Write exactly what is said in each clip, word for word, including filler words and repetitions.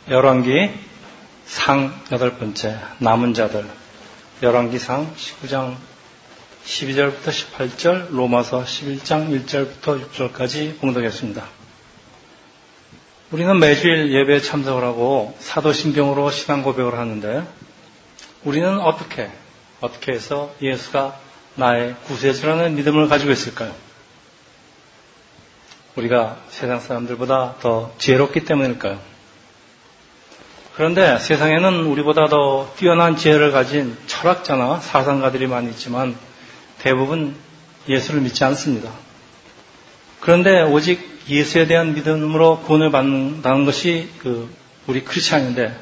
열왕기 상 여덟 번째 남은 자들. 열왕기상 십구 장 십이 절부터 십팔 절, 로마서 십일 장 일 절부터 육 절까지 봉독했습니다. 우리는 매주일 예배에 참석을 하고 사도신경으로 신앙 고백을 하는데, 우리는 어떻게 어떻게 해서 예수가 나의 구세주라는 믿음을 가지고 있을까요? 우리가 세상 사람들보다 더 지혜롭기 때문일까요? 그런데 세상에는 우리보다 더 뛰어난 지혜를 가진 철학자나 사상가들이 많이 있지만 대부분 예수를 믿지 않습니다. 그런데 오직 예수에 대한 믿음으로 구원을 받는다는 것이 그 우리 크리스찬인데,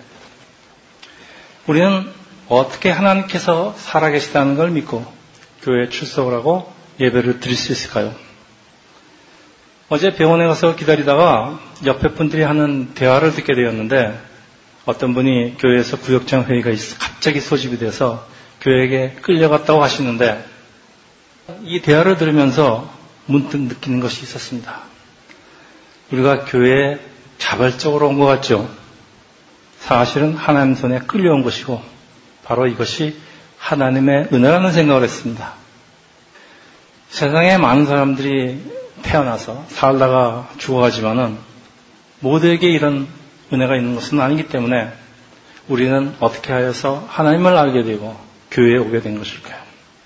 우리는 어떻게 하나님께서 살아계시다는 걸 믿고 교회에 출석을 하고 예배를 드릴 수 있을까요? 어제 병원에 가서 기다리다가 옆에 분들이 하는 대화를 듣게 되었는데, 어떤 분이 교회에서 구역장 회의가 있어 갑자기 소집이 돼서 교회에게 끌려갔다고 하시는데, 이 대화를 들으면서 문득 느끼는 것이 있었습니다. 우리가 교회에 자발적으로 온 것 같죠? 사실은 하나님 손에 끌려온 것이고 바로 이것이 하나님의 은혜라는 생각을 했습니다. 세상에 많은 사람들이 태어나서 살다가 죽어가지만은 모두에게 이런 은혜가 있는 것은 아니기 때문에 우리는 어떻게 하여서 하나님을 알게 되고 교회에 오게 된 것일까요?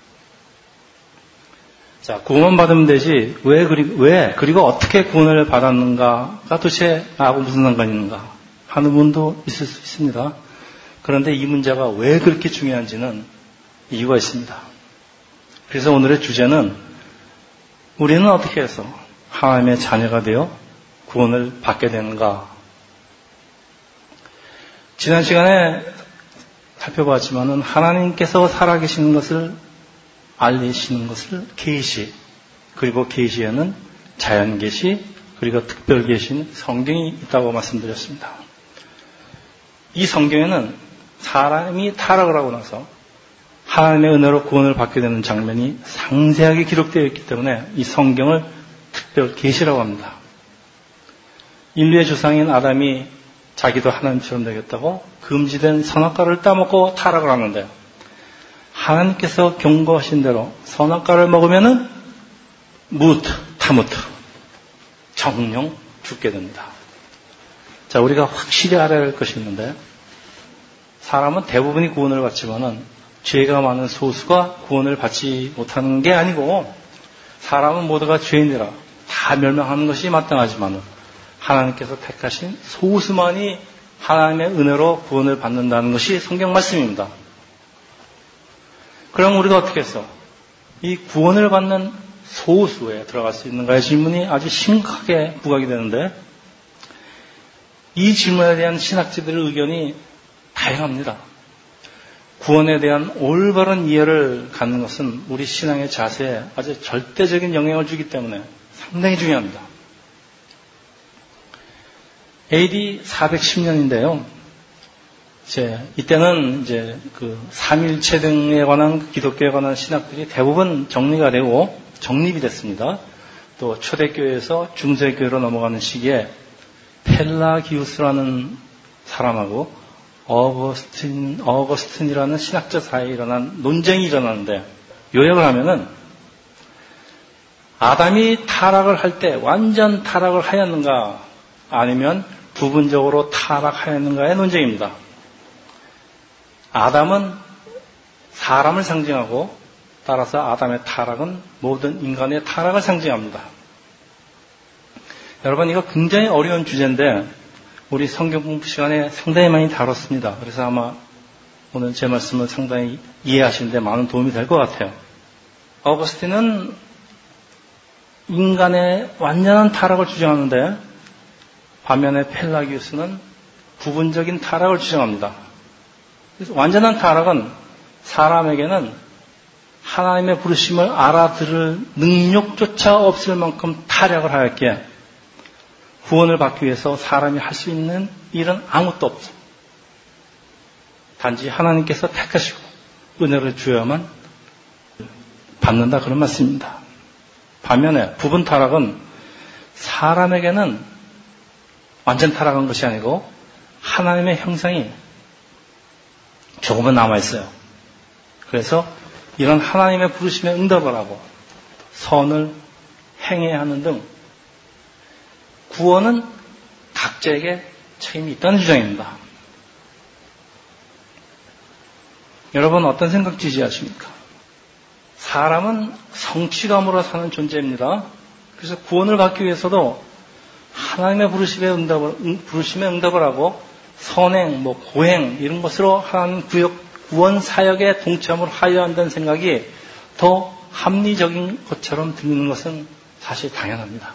자, 구원 받으면 되지 왜, 그리, 왜 그리고 어떻게 구원을 받았는가가 도대체 나하고 무슨 상관이 있는가 하는 분도 있을 수 있습니다. 그런데 이 문제가 왜 그렇게 중요한지는 이유가 있습니다. 그래서 오늘의 주제는 우리는 어떻게 해서 하나님의 자녀가 되어 구원을 받게 되는가. 지난 시간에 살펴봤지만은 하나님께서 살아계시는 것을 알리시는 것을 계시, 그리고 계시에는 자연 계시, 그리고 특별 계시는 성경이 있다고 말씀드렸습니다. 이 성경에는 사람이 타락을 하고 나서 하나님의 은혜로 구원을 받게 되는 장면이 상세하게 기록되어 있기 때문에 이 성경을 특별 계시라고 합니다. 인류의 조상인 아담이 자기도 하나님처럼 되겠다고 금지된 선악과를 따먹고 타락을 하는데, 하나님께서 경고하신 대로 선악과를 먹으면은 무트, 타무트, 정령 죽게 됩니다. 자, 우리가 확실히 알아야 할 것이 있는데, 사람은 대부분이 구원을 받지만은 죄가 많은 소수가 구원을 받지 못하는 게 아니고, 사람은 모두가 죄인이라 다 멸망하는 것이 마땅하지만은 하나님께서 택하신 소수만이 하나님의 은혜로 구원을 받는다는 것이 성경 말씀입니다. 그럼 우리가 어떻게 해서 이 구원을 받는 소수에 들어갈 수 있는가의 질문이 아주 심각하게 부각이 되는데, 이 질문에 대한 신학자들의 의견이 다양합니다. 구원에 대한 올바른 이해를 갖는 것은 우리 신앙의 자세에 아주 절대적인 영향을 주기 때문에 상당히 중요합니다. 에이디 사백십 년인데요. 이제 이때는 이제 그 삼일체 등에 관한 기독교에 관한 신학들이 대부분 정리가 되고 정립이 됐습니다. 또 초대교회에서 중세교회로 넘어가는 시기에 펠라기우스라는 사람하고 어거스틴, 어거스틴이라는 신학자 사이에 일어난 논쟁이 일어나는데, 요약을 하면은 아담이 타락을 할 때 완전 타락을 하였는가 아니면 부분적으로 타락하였는가의 논쟁입니다. 아담은 사람을 상징하고, 따라서 아담의 타락은 모든 인간의 타락을 상징합니다. 여러분, 이거 굉장히 어려운 주제인데 우리 성경 공부 시간에 상당히 많이 다뤘습니다. 그래서 아마 오늘 제 말씀을 상당히 이해하시는 데 많은 도움이 될 것 같아요. 어거스틴은 인간의 완전한 타락을 주장하는데, 반면에 펠라기우스는 부분적인 타락을 주장합니다. 그래서 완전한 타락은 사람에게는 하나님의 부르심을 알아들을 능력조차 없을 만큼 타락을 하였기에 구원을 받기 위해서 사람이 할 수 있는 일은 아무것도 없어. 단지 하나님께서 택하시고 은혜를 주어야만 받는다, 그런 말씀입니다. 반면에 부분 타락은 사람에게는 완전 타락한 것이 아니고 하나님의 형상이 조금은 남아있어요. 그래서 이런 하나님의 부르심에 응답을 하고 선을 행해야 하는 등 구원은 각자에게 책임이 있다는 주장입니다. 여러분 어떤 생각 지지하십니까? 사람은 성취감으로 사는 존재입니다. 그래서 구원을 받기 위해서도 하나님의 부르심에 응답을, 부르심에 응답을 하고 선행, 뭐 고행 이런 것으로 하나님 구역, 구원 사역에 동참을 하여야 한다는 생각이 더 합리적인 것처럼 들리는 것은 사실 당연합니다.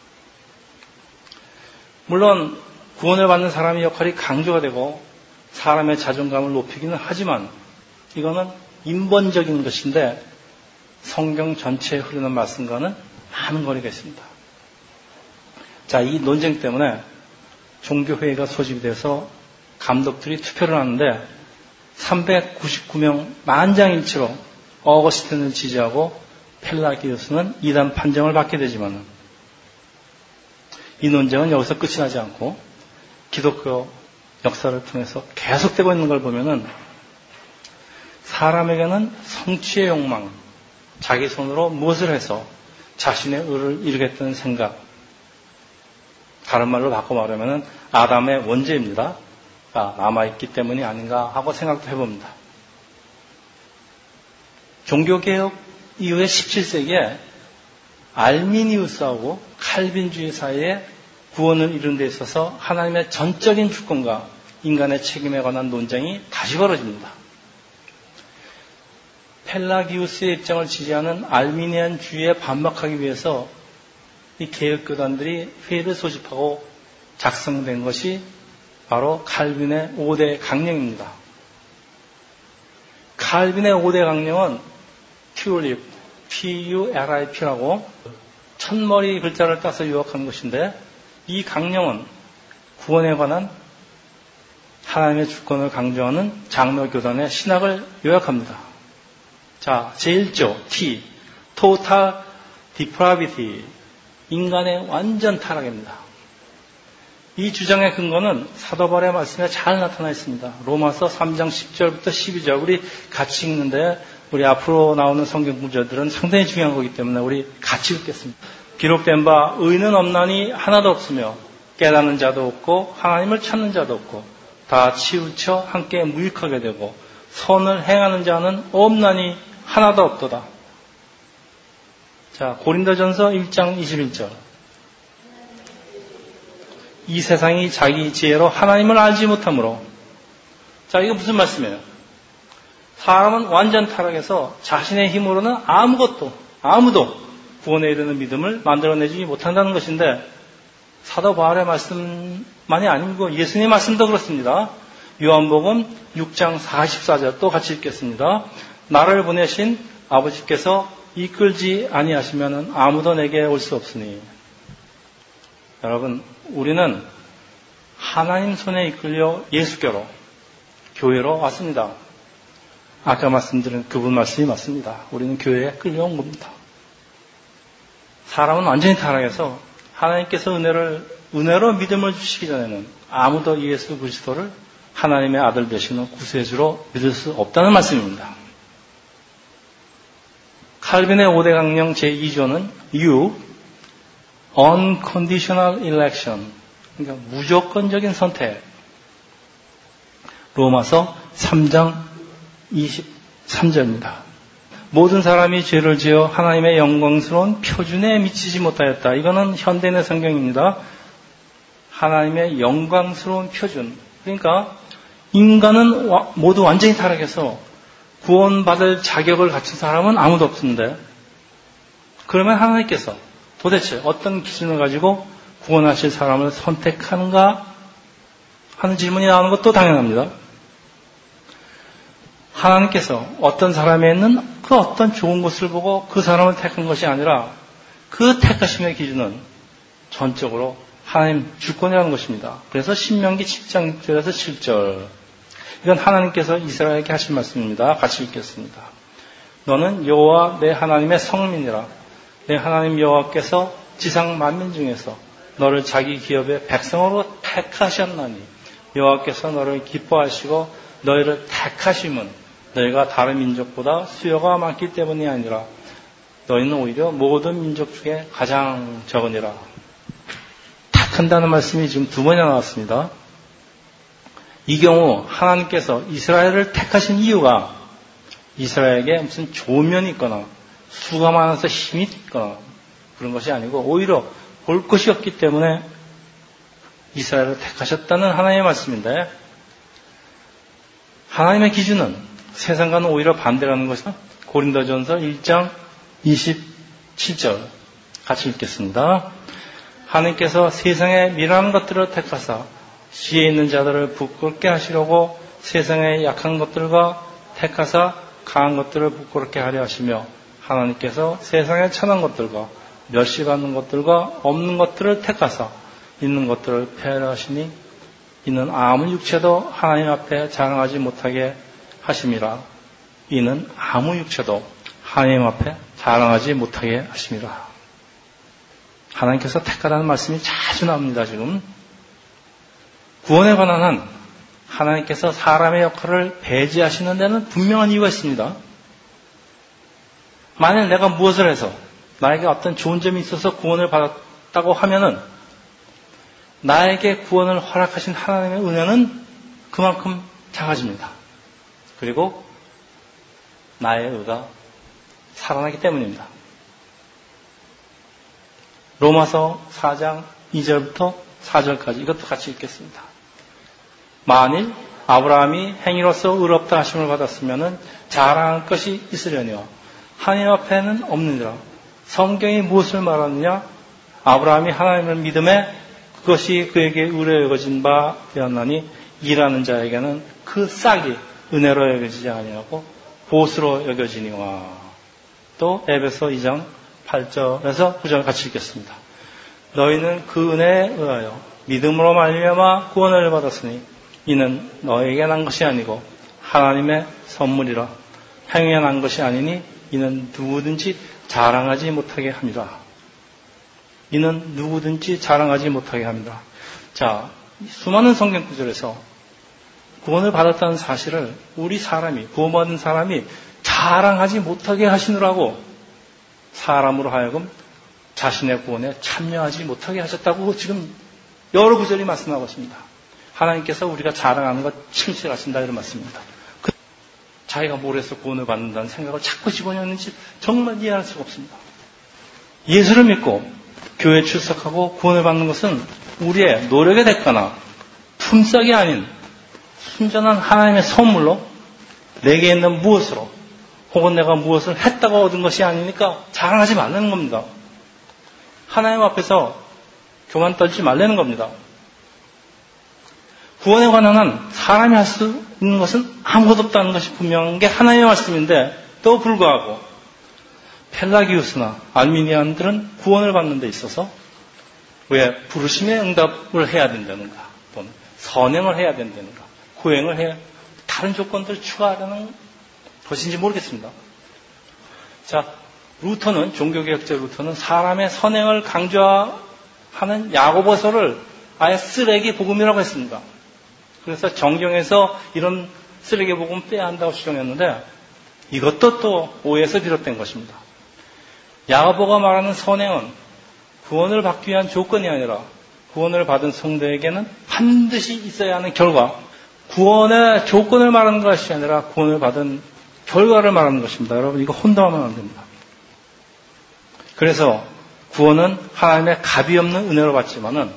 물론 구원을 받는 사람의 역할이 강조가 되고 사람의 자존감을 높이기는 하지만 이거는 인본적인 것인데 성경 전체에 흐르는 말씀과는 많은 거리가 있습니다. 자, 이 논쟁 때문에 종교회의가 소집이 돼서 감독들이 투표를 하는데 삼백구십구 명 만장일치로 어거스틴을 지지하고 펠라기우스는 이단 판정을 받게 되지만 이 논쟁은 여기서 끝이 나지 않고 기독교 역사를 통해서 계속되고 있는 걸 보면은 사람에게는 성취의 욕망, 자기 손으로 무엇을 해서 자신의 의를 이루겠다는 생각, 다른 말로 바꿔 말하면 아담의 원죄입니다. 남아있기 때문이 아닌가 하고 생각도 해봅니다. 종교개혁 이후에 십칠 세기에 알미니우스하고 칼빈주의 사이에 구원을 이루는 데 있어서 하나님의 전적인 주권과 인간의 책임에 관한 논쟁이 다시 벌어집니다. 펠라기우스의 입장을 지지하는 알미니안주의에 반박하기 위해서 이 개혁교단들이 회의를 소집하고 작성된 것이 바로 칼빈의 오 대 강령입니다. 칼빈의 오 대 강령은 튤립, 피 유 엘 아이 피라고 천머리 글자를 따서 요약한 것인데 이 강령은 구원에 관한 하나님의 주권을 강조하는 장로교단의 신학을 요약합니다. 자, 제일 조 T, Total Depravity, 인간의 완전 타락입니다. 이 주장의 근거는 사도 바울의 말씀에 잘 나타나 있습니다. 로마서 삼 장 십 절부터 십이 절 우리 같이 읽는데 우리 앞으로 나오는 성경 구절들은 상당히 중요한 거기 때문에 우리 같이 읽겠습니다. 기록된 바 의는 없나니 하나도 없으며 깨닫는 자도 없고 하나님을 찾는 자도 없고 다 치우쳐 함께 무익하게 되고 선을 행하는 자는 없나니 하나도 없도다. 자, 고린도전서 일 장 이십일 절. 이 세상이 자기 지혜로 하나님을 알지 못하므로. 자, 이거 무슨 말씀이에요? 사람은 완전 타락해서 자신의 힘으로는 아무것도, 아무도 구원에 이르는 믿음을 만들어내지 못한다는 것인데 사도 바울의 말씀만이 아니고 예수님의 말씀도 그렇습니다. 요한복음 육 장 사십사 절 또 같이 읽겠습니다. 나를 보내신 아버지께서 이끌지 아니하시면 아무도 내게 올 수 없으니. 여러분, 우리는 하나님 손에 이끌려 예수교로, 교회로 왔습니다. 아까 말씀드린 그분 말씀이 맞습니다. 우리는 교회에 끌려온 겁니다. 사람은 완전히 타락해서 하나님께서 은혜를, 은혜로 믿음을 주시기 전에는 아무도 예수 그리스도를 하나님의 아들 되시는 구세주로 믿을 수 없다는 말씀입니다. 칼빈의 오 대 강령 제이 조는 U, Unconditional Election, 그러니까 무조건적인 선택. 로마서 삼 장 이십삼 절입니다. 모든 사람이 죄를 지어 하나님의 영광스러운 표준에 미치지 못하였다. 이거는 현대인의 성경입니다. 하나님의 영광스러운 표준. 그러니까 인간은 모두 완전히 타락해서 구원받을 자격을 갖춘 사람은 아무도 없는데 그러면 하나님께서 도대체 어떤 기준을 가지고 구원하실 사람을 선택하는가 하는 질문이 나오는 것도 당연합니다. 하나님께서 어떤 사람에 있는 그 어떤 좋은 것을 보고 그 사람을 택한 것이 아니라 그 택하심의 기준은 전적으로 하나님 주권이라는 것입니다. 그래서 신명기 칠 장 육 절에서 칠 절. 이건 하나님께서 이스라엘에게 하신 말씀입니다. 같이 읽겠습니다. 너는 여호와 내 하나님의 성민이라. 내 하나님 여호와께서 지상 만민 중에서 너를 자기 기업의 백성으로 택하셨나니 여호와께서 너를 기뻐하시고 너희를 택하심은 너희가 다른 민족보다 수요가 많기 때문이 아니라 너희는 오히려 모든 민족 중에 가장 적으니라. 택한다는 말씀이 지금 두 번이나 나왔습니다. 이 경우 하나님께서 이스라엘을 택하신 이유가 이스라엘에게 무슨 좋은 면이 있거나 수가 많아서 힘이 있거나 그런 것이 아니고 오히려 볼 것이 없기 때문에 이스라엘을 택하셨다는 하나님의 말씀인데, 하나님의 기준은 세상과는 오히려 반대라는 것은 고린도전서 일 장 이십칠 절 같이 읽겠습니다. 하나님께서 세상에 미련한 것들을 택하사 지혜 있는 자들을 부끄럽게 하시려고 세상의 약한 것들과 택하사 강한 것들을 부끄럽게 하려 하시며, 하나님께서 세상의 천한 것들과 멸시받는 것들과 없는 것들을 택하사 있는 것들을 폐하려 하시니 이는 아무 육체도 하나님 앞에 자랑하지 못하게 하심이라. 이는 아무 육체도 하나님 앞에 자랑하지 못하게 하심이라. 하나님께서 택하라는 말씀이 자주 나옵니다. 지금 구원에 관한 한 하나님께서 사람의 역할을 배제하시는 데는 분명한 이유가 있습니다. 만약 내가 무엇을 해서 나에게 어떤 좋은 점이 있어서 구원을 받았다고 하면은 나에게 구원을 허락하신 하나님의 은혜는 그만큼 작아집니다. 그리고 나의 의가 살아나기 때문입니다. 로마서 사 장 이 절부터 사 절까지 이것도 같이 읽겠습니다. 만일 아브라함이 행위로서 의롭다 하심을 받았으면 자랑할 것이 있으려니와 하나님 앞에는 없느니라. 성경이 무엇을 말하느냐? 아브라함이 하나님을 믿음에 그것이 그에게 의로 여겨진 바 되었나니 일하는 자에게는 그 싹이 은혜로 여겨지지 아니하고 보수로 여겨지니와. 또 에베소 이 장 팔 절에서 구 절 같이 읽겠습니다. 너희는 그 은혜에 의하여 믿음으로 말미암아 구원을 받았으니 이는 너에게 난 것이 아니고 하나님의 선물이라. 행위에 난 것이 아니니 이는 누구든지 자랑하지 못하게 합니다. 이는 누구든지 자랑하지 못하게 합니다. 자, 수많은 성경 구절에서 구원을 받았다는 사실을 우리 사람이, 구원받은 사람이 자랑하지 못하게 하시느라고 사람으로 하여금 자신의 구원에 참여하지 못하게 하셨다고 지금 여러 구절이 말씀하고 있습니다. 하나님께서 우리가 자랑하는 것 침실하신다 이런 말씀입니다. 그 자기가 뭘 해서 구원을 받는다는 생각을 자꾸 집어넣는지 정말 이해할 수가 없습니다. 예수를 믿고 교회에 출석하고 구원을 받는 것은 우리의 노력의 대가나 품삯이 아닌 순전한 하나님의 선물로 내게 있는 무엇으로 혹은 내가 무엇을 했다고 얻은 것이 아니니까 자랑하지 말라는 겁니다. 하나님 앞에서 교만 떨지 말라는 겁니다. 구원에 관한 한 사람이 할 수 있는 것은 아무것도 없다는 것이 분명한 게 하나님의 말씀인데, 또 불구하고 펠라기우스나 알미니안들은 구원을 받는 데 있어서 왜 부르심의 응답을 해야 된다는가, 또는 선행을 해야 된다는가, 고행을 해야 다른 조건들을 추가하려는 것인지 모르겠습니다. 자, 루터는, 종교개혁자 루터는 사람의 선행을 강조하는 야고보서를 아예 쓰레기 복음이라고 했습니다. 그래서 정경에서 이런 쓰레기 복음 빼야 한다고 주장했는데 이것도 또 오해에서 비롯된 것입니다. 야고보가 말하는 선행은 구원을 받기 위한 조건이 아니라 구원을 받은 성도에게는 반드시 있어야 하는 결과, 구원의 조건을 말하는 것이 아니라 구원을 받은 결과를 말하는 것입니다. 여러분, 이거 혼동하면 안 됩니다. 그래서 구원은 하나님의 값이 없는 은혜로 받지만은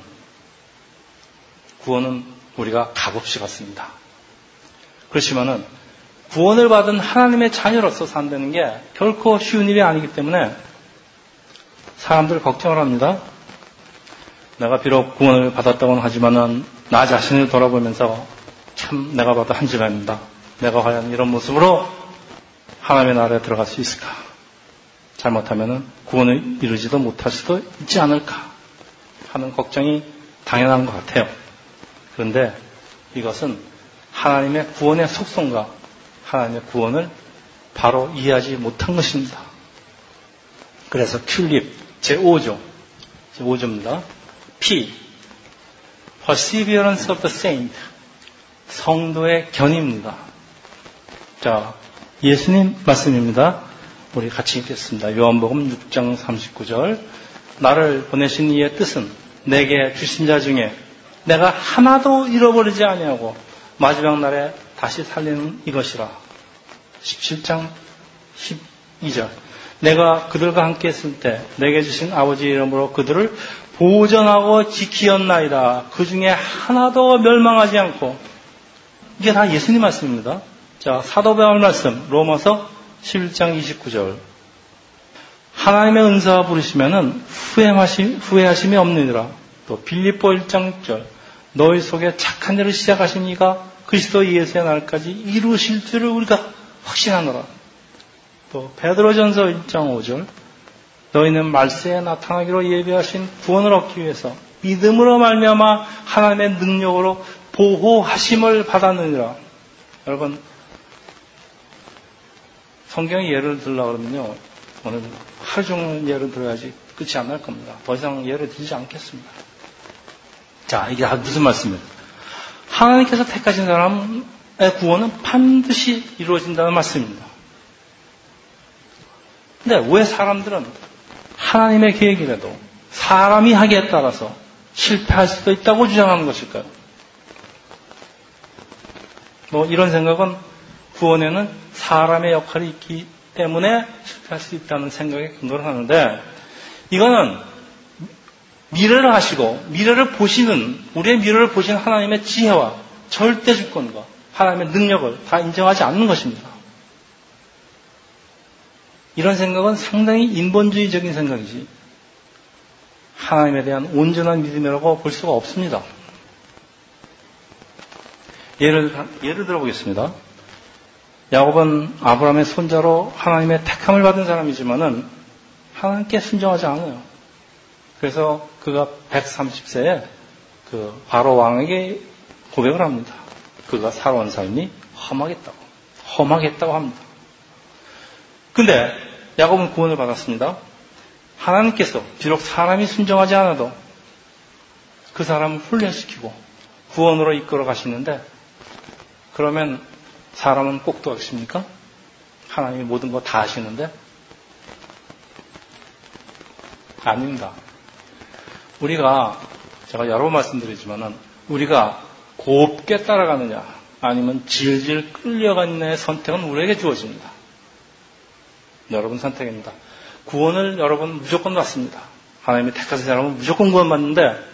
구원은 우리가 값없이 받습니다. 그렇지만은 구원을 받은 하나님의 자녀로서 산다는 게 결코 쉬운 일이 아니기 때문에 사람들 걱정을 합니다. 내가 비록 구원을 받았다고는 하지만은 나 자신을 돌아보면서 참 내가 봐도 한 집안입니다. 내가 과연 이런 모습으로 하나님의 나라에 들어갈 수 있을까? 잘못하면은 구원을 이루지도 못할 수도 있지 않을까 하는 걱정이 당연한 것 같아요. 그런데 이것은 하나님의 구원의 속성과 하나님의 구원을 바로 이해하지 못한 것입니다. 그래서 튤립 제오 조, 제오 조입니다. P. Perseverance of the Saint. 성도의 견입니다. 자, 예수님 말씀입니다. 우리 같이 읽겠습니다. 요한복음 육 장 삼십구 절. 나를 보내신 이의 뜻은 내게 주신 자 중에 내가 하나도 잃어버리지 아니하고 마지막 날에 다시 살리는 이것이라. 십칠 장 십이 절. 내가 그들과 함께 있을 때 내게 주신 아버지 이름으로 그들을 보전하고 지키었나이다. 그 중에 하나도 멸망하지 않고. 이게 다 예수님 말씀입니다. 자, 사도 바울 말씀 로마서 십일 장 이십구 절. 하나님의 은사와 부르시면은 후회하심, 후회하심이 없느니라. 또 빌립보 일 장 육 절. 너희 속에 착한 일을 시작하신 이가 그리스도 예수의 날까지 이루실 줄을 우리가 확신하노라. 또 베드로전서 일 장 오 절. 너희는 말세에 나타나기로 예비하신 구원을 얻기 위해서 믿음으로 말미암아 하나님의 능력으로 보호하심을 받았느니라. 여러분, 성경에 예를 들려고 그러면요, 오늘 하루 종일 예를 들어야지 끝이 안 날 겁니다. 더 이상 예를 들지 않겠습니다. 자, 이게 무슨 말씀이에요? 하나님께서 택하신 사람의 구원은 반드시 이루어진다는 말씀입니다. 근데 왜 사람들은 하나님의 계획이라도 사람이 하기에 따라서 실패할 수도 있다고 주장하는 것일까요? 뭐 이런 생각은 구원에는 사람의 역할이 있기 때문에 실패할 수 있다는 생각에 근거를 하는데, 이거는 미래를 하시고 미래를 보시는, 우리의 미래를 보시는 하나님의 지혜와 절대 주권과 하나님의 능력을 다 인정하지 않는 것입니다. 이런 생각은 상당히 인본주의적인 생각이지 하나님에 대한 온전한 믿음이라고 볼 수가 없습니다. 예를, 예를 들어보겠습니다. 야곱은 아브라함의 손자로 하나님의 택함을 받은 사람이지만은 하나님께 순종하지 않아요. 그래서 그가 백삼십 세에 그 바로 왕에게 고백을 합니다. 그가 살아온 삶이 험하겠다고, 험하겠다고 합니다. 근데 야곱은 구원을 받았습니다. 하나님께서 비록 사람이 순종하지 않아도 그 사람을 훈련시키고 구원으로 이끌어 가시는데, 그러면 사람은 꼭 도와주십니까? 하나님이 모든 거 다 하시는데? 아닙니다. 우리가, 제가 여러 번 말씀드리지만은, 우리가 곱게 따라가느냐 아니면 질질 끌려가느냐의 선택은 우리에게 주어집니다. 여러분 선택입니다. 구원을 여러분 무조건 받습니다. 하나님이 택하신 사람은 무조건 구원받는데,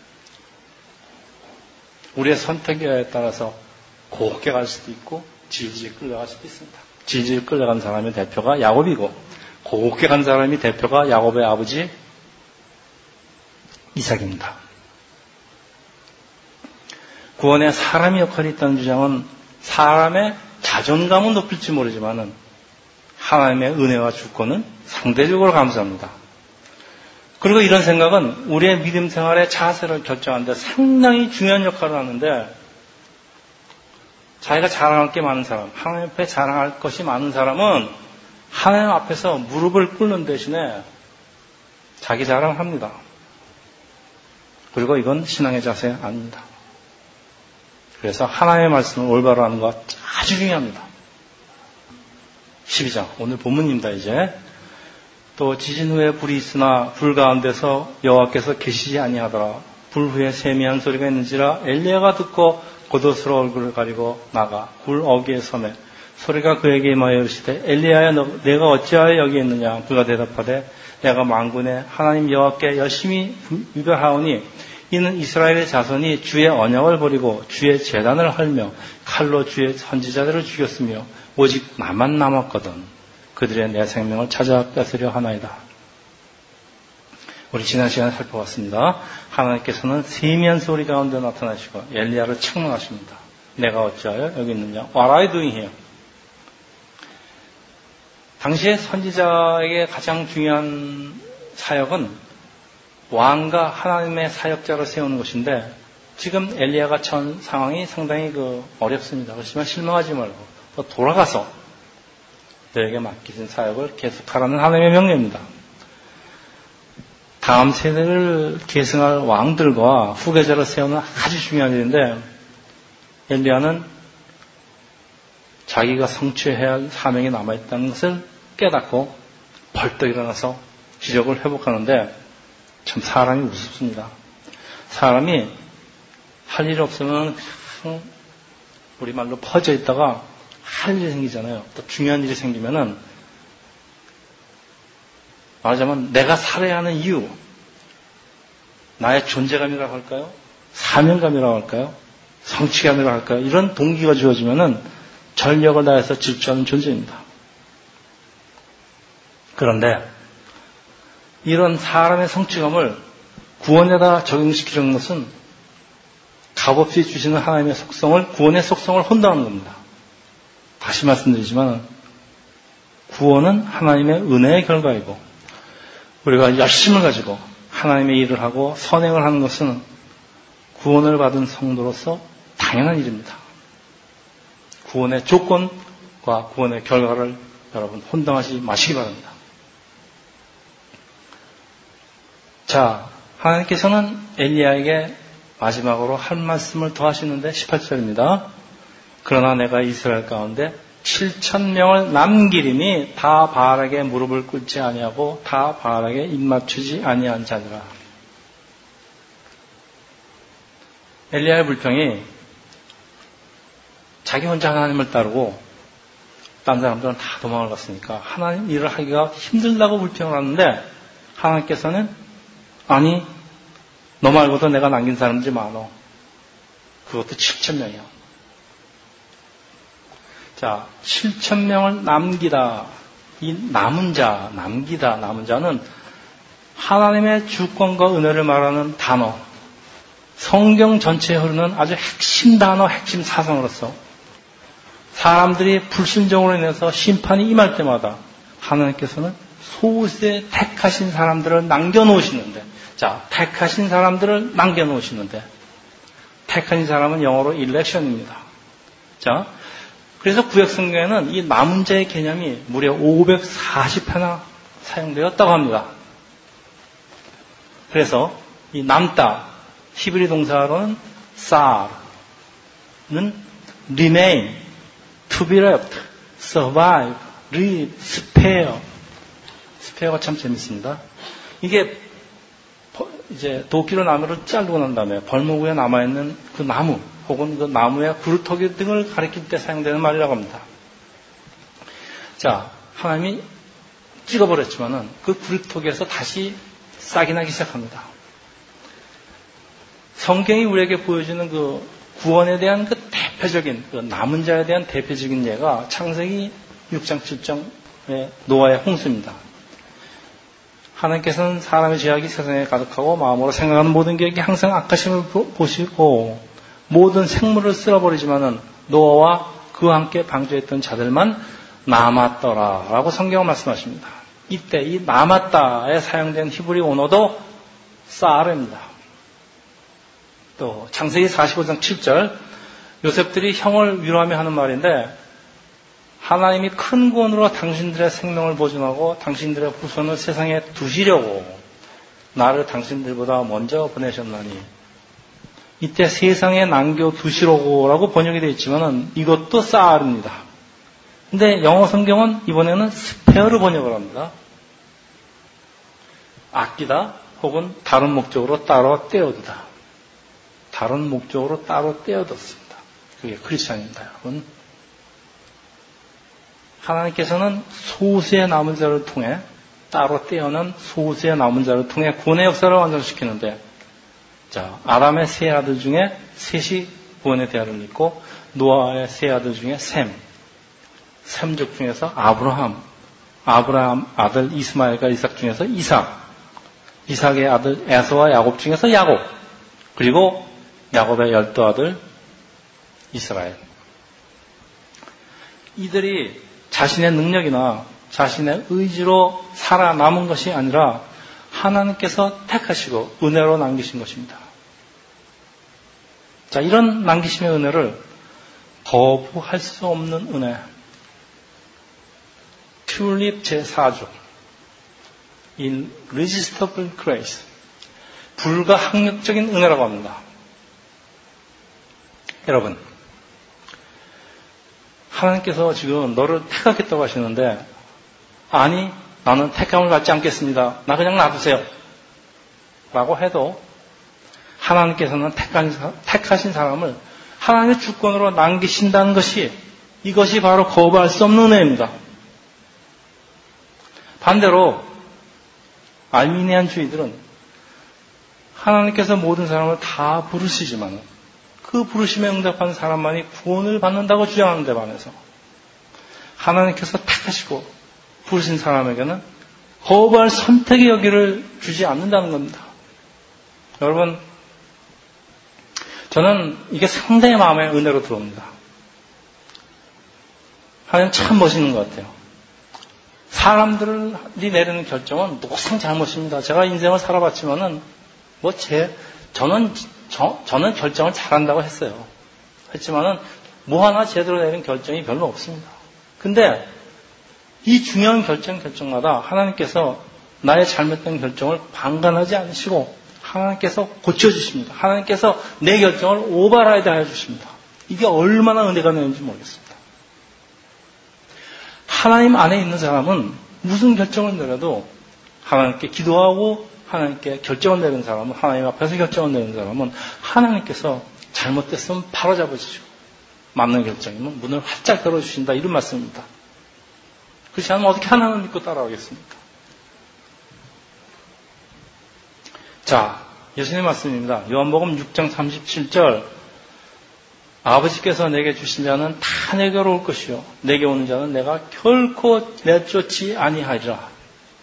우리의 선택에 따라서 곱게 갈 수도 있고 질질 끌려갈 수도 있습니다. 질질 끌려간 사람의 대표가 야곱이고, 곱게 간 사람이 대표가 야곱의 아버지 이삭입니다. 구원에 사람의 역할이 있다는 주장은 사람의 자존감은 높일지 모르지만은 하나님의 은혜와 주권은 상대적으로 감사합니다. 그리고 이런 생각은 우리의 믿음 생활의 자세를 결정하는 데 상당히 중요한 역할을 하는데, 자기가 자랑할 게 많은 사람, 하나님 앞에 자랑할 것이 많은 사람은 하나님 앞에서 무릎을 꿇는 대신에 자기 자랑을 합니다. 그리고 이건 신앙의 자세 아닙니다. 그래서 하나님의 말씀을 올바로 하는 것 아주 중요합니다. 십이 장, 오늘 본문입니다. 이제 또 지진 후에 불이 있으나 불 가운데서 여호와께서 계시지 아니하더라. 불 후에 세미한 소리가 있는지라 엘리야가 듣고 겉옷으로 얼굴을 가리고 나가 굴 어귀에 서매 소리가 그에게 임하여 이르시되 엘리야야 너, 내가 어찌하여 여기 있느냐. 그가 대답하되 내가 만군의 하나님 여호와께 열심히 유별하오니 이는 이스라엘의 자손이 주의 언약을 버리고 주의 제단을 헐며 칼로 주의 선지자들을 죽였으며 오직 나만 남았거든. 그들의 내 생명을 찾아 뺏으려 하나이다. 우리 지난 시간에 살펴봤습니다. 하나님께서는 세미한 소리 가운데 나타나시고 엘리야를 책망하십니다. 내가 어찌하여 여기 있느냐? What are you doing here? 당시에 선지자에게 가장 중요한 사역은 왕과 하나님의 사역자로 세우는 것인데, 지금 엘리야가 처한 상황이 상당히 그 어렵습니다. 그렇지만 실망하지 말고 또 돌아가서 너에게 맡기신 사역을 계속하라는 하나님의 명령입니다. 다음 세대를 계승할 왕들과 후계자를 세우는 아주 중요한 일인데, 엘리야는 자기가 성취해야 할 사명이 남아있다는 것을 깨닫고 벌떡 일어나서 기적을 회복하는데 참 사람이 우습습니다. 사람이 할 일 없으면 그냥 우리말로 퍼져 있다가 할 일이 생기잖아요. 또 중요한 일이 생기면은 말하자면 내가 살아야 하는 이유, 나의 존재감이라고 할까요? 사명감이라고 할까요? 성취감이라고 할까요? 이런 동기가 주어지면은 전력을 다해서 질주하는 존재입니다. 그런데 이런 사람의 성취감을 구원에다 적용시키는 것은 값없이 주시는 하나님의 속성을, 구원의 속성을 혼동하는 겁니다. 다시 말씀드리지만 구원은 하나님의 은혜의 결과이고 우리가 열심을 가지고 하나님의 일을 하고 선행을 하는 것은 구원을 받은 성도로서 당연한 일입니다. 구원의 조건과 구원의 결과를 여러분 혼동하지 마시기 바랍니다. 자, 하나님께서는 엘리야에게 마지막으로 한 말씀을 더 하시는데 십팔 절입니다. 그러나 내가 이스라엘 가운데 칠천 명을 남기리니 다 바알에게 무릎을 꿇지 아니하고 다 바알에게 입맞추지 아니한 자들아. 엘리야의 불평이 자기 혼자 하나님을 따르고 딴 사람들은 다 도망을 갔으니까 하나님 일을 하기가 힘들다고 불평을 하는데 하나님께서는 아니 너 말고도 내가 남긴 사람들이 많어. 그것도 칠천 명이야. 자, 칠천 명을 남기다. 이 남은 자, 남기다, 남은 자는 하나님의 주권과 은혜를 말하는 단어. 성경 전체에 흐르는 아주 핵심 단어, 핵심 사상으로서 사람들이 불신정으로 인해서 심판이 임할 때마다 하나님께서는 소수의 택하신 사람들을 남겨놓으시는데, 자, 택하신 사람들을 남겨놓으시는데, 택하신 사람은 영어로 election입니다. 자, 그래서 구약성경에는 이 남은 자의 개념이 무려 오백사십 회나 사용되었다고 합니다. 그래서 이 남다, 히브리 동사로는 사르는 remain, to be left, survive, live, spare. 스페어가 참 재밌습니다. 이게 이제 도끼로 나무를 자르고 난 다음에 벌목 위에 남아있는 그 나무 혹은 그 나무의 구루터기 등을 가리킬 때 사용되는 말이라고 합니다. 자, 하나님이 찍어버렸지만은 그 구루터기에서 다시 싹이 나기 시작합니다. 성경이 우리에게 보여주는 그 구원에 대한 그 대표적인 그 남은 자에 대한 대표적인 예가 창세기 육 장 칠 장의 노아의 홍수입니다. 하나님께서는 사람의 죄악이 세상에 가득하고 마음으로 생각하는 모든 계획이 항상 악하심을 보시고 모든 생물을 쓸어버리지만은 노아와 그와 함께 방주했던 자들만 남았더라라고 성경은 말씀하십니다. 이때 이 남았다에 사용된 히브리 언어도 사르입니다. 또 창세기 사십오 장 칠 절 요셉들이 형을 위로하며 하는 말인데 하나님이 큰 구원으로 당신들의 생명을 보존하고 당신들의 후손을 세상에 두시려고 나를 당신들보다 먼저 보내셨나니 이때 세상에 남겨두시려고라고 번역이 되어 있지만 이것도 사르입니다. 근데 영어 성경은 이번에는 스페어로 번역을 합니다. 아끼다 혹은 다른 목적으로 따로 떼어두다. 다른 목적으로 따로 떼어뒀습니다. 그게 크리스찬입니다, 여러분. 하나님께서는 소수의 남은 자를 통해 따로 떼어낸 소수의 남은 자를 통해 구원의 역사를 완성시키는데 자, 아람의 세 아들 중에 셋이 구원의 대화를 읽고 노아의 세 아들 중에 셈, 셈족 중에서 아브라함, 아브라함 아들 이스마엘과 이삭 중에서 이삭, 이삭의 아들 에서와 야곱 중에서 야곱, 그리고 야곱의 열두 아들 이스라엘. 이들이 자신의 능력이나 자신의 의지로 살아남은 것이 아니라 하나님께서 택하시고 은혜로 남기신 것입니다. 자, 이런 남기심의 은혜를 거부할 수 없는 은혜. 튤립 제사 조 Irresistible Grace. 불가항력적인 은혜라고 합니다. 여러분, 하나님께서 지금 너를 택하겠다고 하시는데, 아니, 나는 택함을 받지 않겠습니다. 나 그냥 놔두세요. 라고 해도 하나님께서는 택하신 사람을 하나님의 주권으로 남기신다는 것이, 이것이 바로 거부할 수 없는 은혜입니다. 반대로 알미니안주의들은 하나님께서 모든 사람을 다 부르시지만 그 부르심에 응답하는 사람만이 구원을 받는다고 주장하는 데 반해서 하나님께서 택하시고 부르신 사람에게는 거부할 선택의 여기를 주지 않는다는 겁니다. 여러분, 저는 이게 상당히 마음에 은혜로 들어옵니다. 하나님 참 멋있는 것 같아요. 사람들이 내리는 결정은 녹상 잘못입니다. 제가 인생을 살아봤지만은 뭐 제 저는 저, 저는 결정을 잘한다고 했어요. 했지만은 뭐 하나 제대로 내린 결정이 별로 없습니다. 근데 이 중요한 결정 결정마다 하나님께서 나의 잘못된 결정을 방관하지 않으시고 하나님께서 고쳐주십니다. 하나님께서 내 결정을 오버라이드 하여 주십니다. 이게 얼마나 은혜가 되는지 모르겠습니다. 하나님 안에 있는 사람은 무슨 결정을 내려도 하나님께 기도하고 하나님께 결정을 내리는 사람은, 하나님 앞에서 결정을 내리는 사람은 하나님께서 잘못됐으면 바로 잡아주시고 맞는 결정이면 문을 활짝 열어주신다, 이런 말씀입니다. 그렇지 않으면 어떻게 하나님을 믿고 따라오겠습니까? 자, 예수님의 말씀입니다. 요한복음 육 장 삼십칠 절, 아버지께서 내게 주신 자는 다 내게로 올 것이요 내게 오는 자는 내가 결코 내쫓지 아니하리라.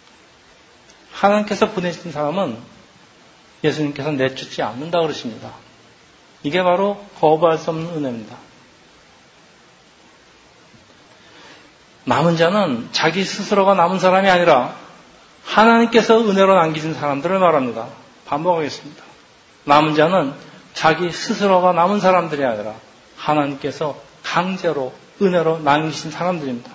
하나님께서 보내신 사람은 예수님께서 내쫓지 않는다 그러십니다. 이게 바로 거부할 수 없는 은혜입니다. 남은 자는 자기 스스로가 남은 사람이 아니라 하나님께서 은혜로 남기신 사람들을 말합니다. 반복하겠습니다. 남은 자는 자기 스스로가 남은 사람들이 아니라 하나님께서 강제로 은혜로 남기신 사람들입니다.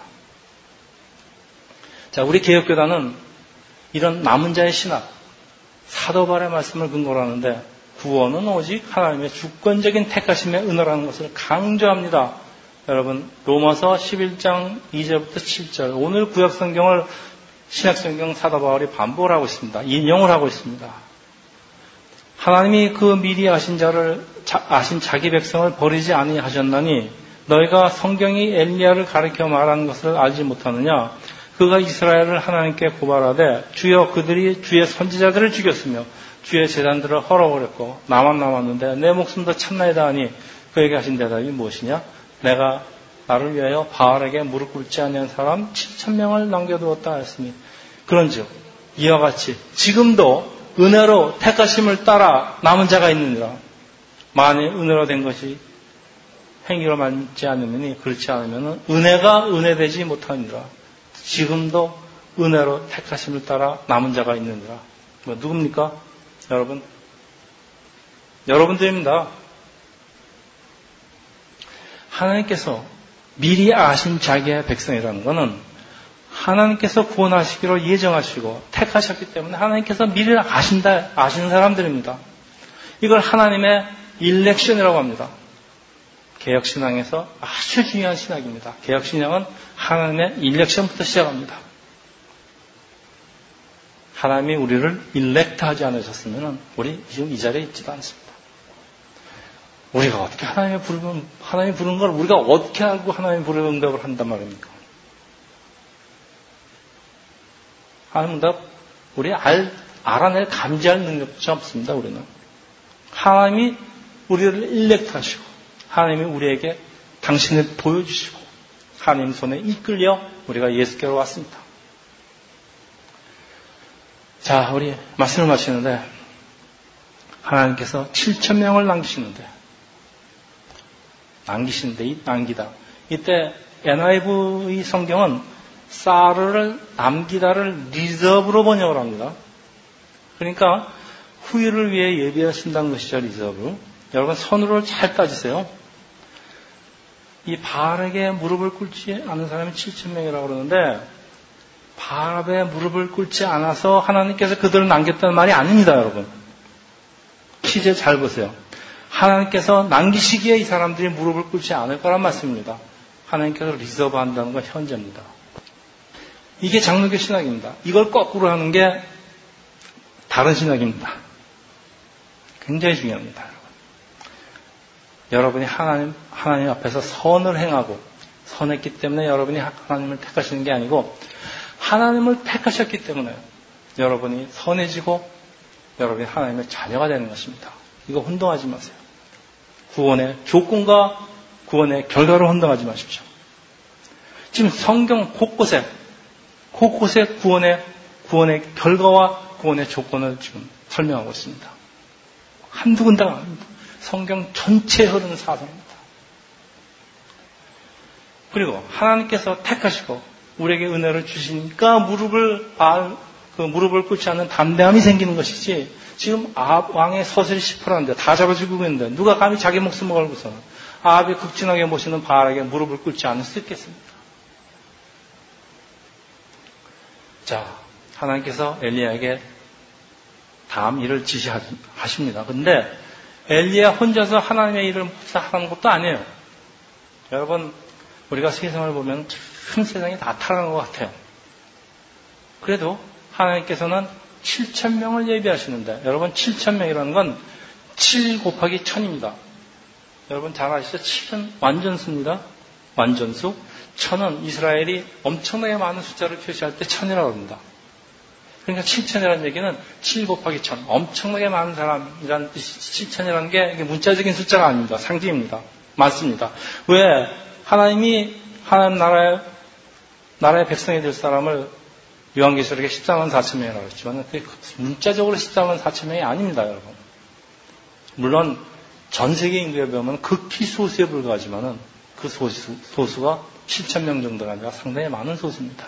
자, 우리 개혁교단은 이런 남은 자의 신학, 사도 바울의 말씀을 근거로 하는데 구원은 오직 하나님의 주권적인 택하심의 은혜라는 것을 강조합니다. 여러분, 로마서 십일 장 이 절부터 칠 절, 오늘 구약성경을 신약성경 사도 바울이 반복을 하고 있습니다. 인용을 하고 있습니다. 하나님이 그 미리 아신 자를 아신 자기 백성을 버리지 아니하셨나니 너희가 성경이 엘리야를 가리켜 말하는 것을 알지 못하느냐? 그가 이스라엘을 하나님께 고발하되 주여 그들이 주의 선지자들을 죽였으며 주의 제단들을 헐어버렸고 나만 남았는데 내 목숨도 참나이다 하니 그에게 하신 대답이 무엇이냐? 내가 나를 위하여 바알에게 무릎 꿇지 아니한 사람 칠천 명을 남겨두었다 하였으니 그런즉 이와 같이 지금도 은혜로 택하심을 따라 남은 자가 있느니라. 만일 은혜로 된 것이 행위로 말지 않으니 그렇지 않으면 은혜가 은혜되지 못하니라. 지금도 은혜로 택하심을 따라 남은 자가 있느니라. 뭐 누굽니까? 여러분, 여러분들입니다. 하나님께서 미리 아신 자기의 백성이라는 것은 하나님께서 구원하시기로 예정하시고 택하셨기 때문에 하나님께서 미리 아신다, 아시는 사람들입니다. 이걸 하나님의 일렉션이라고 합니다. 개혁신앙에서 아주 중요한 신학입니다. 개혁신앙은 하나님의 일렉션부터 시작합니다. 하나님이 우리를 일렉트하지 않으셨으면 우리 지금 이 자리에 있지도 않습니다. 우리가 어떻게 하나님의 부르는, 하나님이 부르는 걸 우리가 어떻게 알고 하나님이 부르는 응답을 한단 말입니까? 하나님 응답, 우리 알, 알아낼, 감지할 능력조차 없습니다, 우리는. 하나님이 우리를 일렉트하시고, 하나님이 우리에게 당신을 보여주시고, 하나님 손에 이끌려 우리가 예수께로 왔습니다. 자, 우리 말씀을 마치는데, 하나님께서 칠천 명을 남기시는데, 남기시는데, 이 남기다. 이때 엔아이브이 성경은 사르를 남기다를 리저브로 번역을 합니다. 그러니까 후일을 위해 예비하신다는 것이죠, 리저브. 여러분, 손으로 잘 따지세요. 이 바알에게 무릎을 꿇지 않은 사람이 칠천 명이라고 그러는데, 바알에 무릎을 꿇지 않아서 하나님께서 그들을 남겼다는 말이 아닙니다, 여러분. 시제 잘 보세요. 하나님께서 남기시기에 이 사람들이 무릎을 꿇지 않을 거란 말씀입니다. 하나님께서 리저브 한다는 건 현재입니다. 이게 장로교 신학입니다. 이걸 거꾸로 하는 게 다른 신학입니다. 굉장히 중요합니다. 여러분이 하나님, 하나님 앞에서 선을 행하고 선했기 때문에 여러분이 하나님을 택하시는 게 아니고 하나님을 택하셨기 때문에 여러분이 선해지고 여러분이 하나님의 자녀가 되는 것입니다. 이거 혼동하지 마세요. 구원의 조건과 구원의 결과를 혼동하지 마십시오. 지금 성경 곳곳에 곳곳에 구원의 구원의 결과와 구원의 조건을 지금 설명하고 있습니다. 한두 군데가 아닙니다. 성경 전체에 흐르는 사상입니다. 그리고 하나님께서 택하시고 우리에게 은혜를 주시니까 무릎을 알, 그 무릎을 꿇지 않는 담대함이 생기는 것이지 지금 아합 왕의 서슬이 시퍼런데 다 잡아 죽이고 있는데 누가 감히 자기 목숨을 걸고서는 아합이 극진하게 모시는 바알에게 무릎을 꿇지 않을 수 있겠습니까? 자, 하나님께서 엘리야에게 다음 일을 지시하십니다. 근데 엘리야 혼자서 하나님의 일을 하는 것도 아니에요. 여러분, 우리가 세상을 보면 참 세상이 다 타락한 것 같아요. 그래도 하나님께서는 칠천 명을 예비하시는데 여러분 칠천 명이라는 건 칠 곱하기 천입니다. 여러분 잘 아시죠? 칠은 완전수입니다. 완전수. 천은 이스라엘이 엄청나게 많은 숫자를 표시할 때 천이라고 합니다. 그러니까 칠천이라는 얘기는 칠 곱하기 천. 엄청나게 많은 사람이란 칠천이라는 게 문자적인 숫자가 아닙니다. 상징입니다. 많습니다. 왜? 하나님이 하나님 나라의, 나라의 백성이 될 사람을 요한계시록에 십사만 사천 명이라고 했지만 그게 문자적으로 십사만 사천 명이 아닙니다, 여러분. 물론 전 세계 인구에 비하면 극히 소수에 불과하지만은 그 소수, 소수가 칠천 명 정도가 아니라 상당히 많은 소수입니다.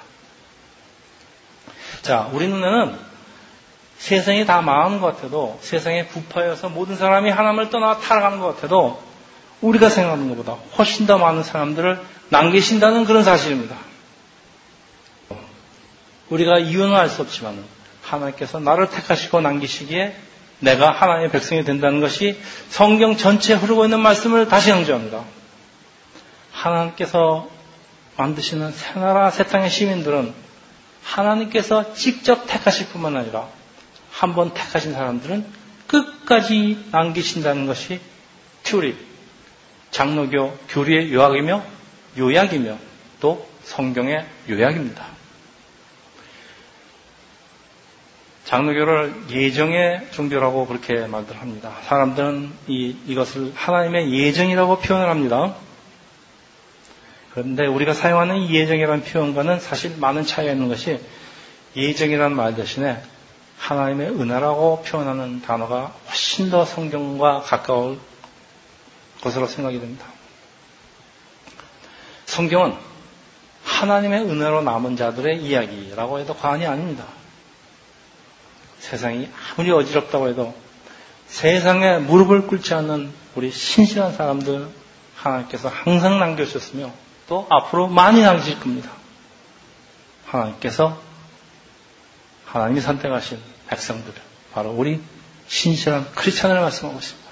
자, 우리 눈에는 세상이 다 망하는 것 같아도 세상에 부패해서 모든 사람이 하나님을 떠나 타락하는 것 같아도 우리가 생각하는 것보다 훨씬 더 많은 사람들을 남기신다는 그런 사실입니다. 우리가 이유는 알 수 없지만 하나님께서 나를 택하시고 남기시기에 내가 하나님의 백성이 된다는 것이 성경 전체에 흐르고 있는 말씀을 다시 강조합니다. 하나님께서 만드시는 새나라 새 땅의 시민들은 하나님께서 직접 택하실 뿐만 아니라 한 번 택하신 사람들은 끝까지 남기신다는 것이 튜립, 장로교 교리의 요약이며 요약이며 또 성경의 요약입니다. 장로교를 예정의 종교라고 그렇게 말들 합니다. 사람들은 이, 이것을 하나님의 예정이라고 표현을 합니다. 그런데 우리가 사용하는 이 예정이라는 표현과는 사실 많은 차이가 있는 것이 예정이라는 말 대신에 하나님의 은혜라고 표현하는 단어가 훨씬 더 성경과 가까울 것으로 생각이 됩니다. 성경은 하나님의 은혜로 남은 자들의 이야기라고 해도 과언이 아닙니다. 세상이 아무리 어지럽다고 해도 세상에 무릎을 꿇지 않는 우리 신실한 사람들 하나님께서 항상 남겨주셨으며 또 앞으로 많이 남기실 겁니다. 하나님께서 하나님이 선택하신 백성들 바로 우리 신실한 크리스찬을 말씀하고 있습니다.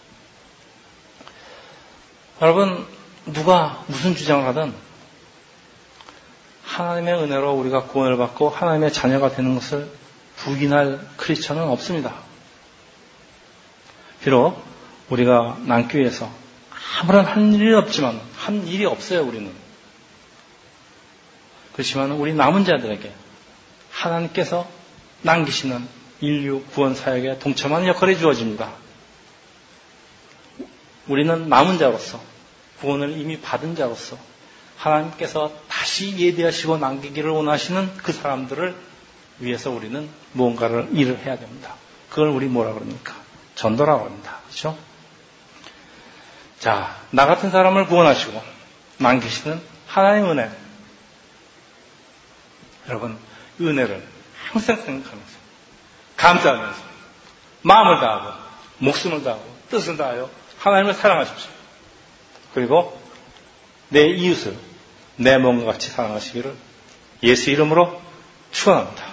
여러분 누가 무슨 주장을 하든 하나님의 은혜로 우리가 구원을 받고 하나님의 자녀가 되는 것을 부인할 크리스찬은 없습니다. 비록 우리가 남교회에서 아무런 한 일이 없지만 한 일이 없어요. 우리는. 그렇지만 우리 남은 자들에게 하나님께서 남기시는 인류 구원 사역에 동참하는 역할이 주어집니다. 우리는 남은 자로서 구원을 이미 받은 자로서 하나님께서 다시 예비하시고 남기기를 원하시는 그 사람들을 위해서 우리는 무언가를 일을 해야 됩니다. 그걸 우리 뭐라 그럽니까? 전도라고 합니다. 그렇죠? 자, 나 같은 사람을 구원하시고 남기시는 하나님의 은혜. 여러분, 은혜를 항상 생각하면서 감사하면서 마음을 다하고 목숨을 다하고 뜻을 다하여 하나님을 사랑하십시오. 그리고 내 이웃을 내 몸과 같이 사랑하시기를 예수 이름으로 축원합니다.